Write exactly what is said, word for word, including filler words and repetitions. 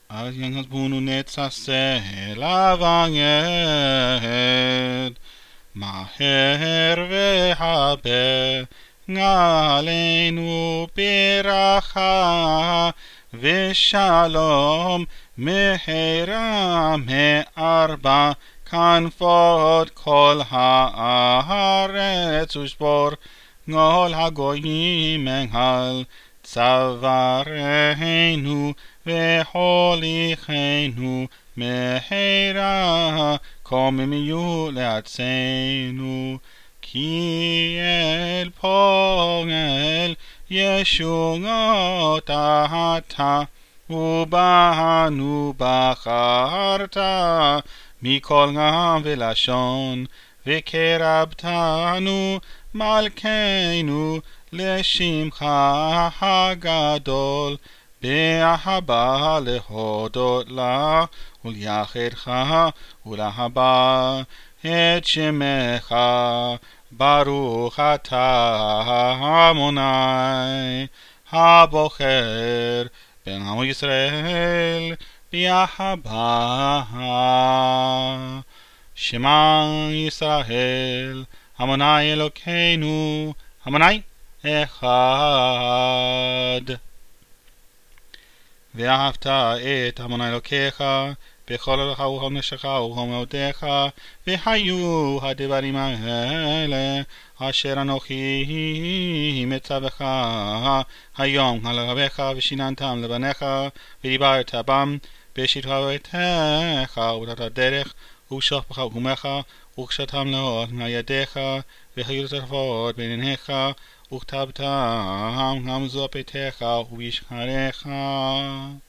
אז ינגזבונו נצסה לבגד, מהר והבה עלינו ברכה ושלום מהרה מארבע כנפות כל הארץ ושבור כל הגויים מעל צווארנו והוליכנו מהרה קוממיות לארצנו כי אל פועל ישועות אתה ובנו בחרת מכל עם ולשון וקרבתנו מלכנו לשמך הגדול באהבה להודות לה ולייחדך ולהבא את שמך ברוך אתה אדוני הבוחר בין עמו ישראל באהבה. שמע ישראל אדוני אלוקינו אדוני אחד. ואהבת את אדוני אלוקיך בכל לבבך ובכל נפשך ובכל מאודך, והיו הדברים האלה אשר אנוכי מצווך היום על לבביך ושיננתם לבניך ודיברת בם בשבתך ובתת דרך ובשוכבך ובחומך וקשרתם לאור מידיך והיו לטרפות בין עיניך וכתבתם גם זו ביתך ובשעריך.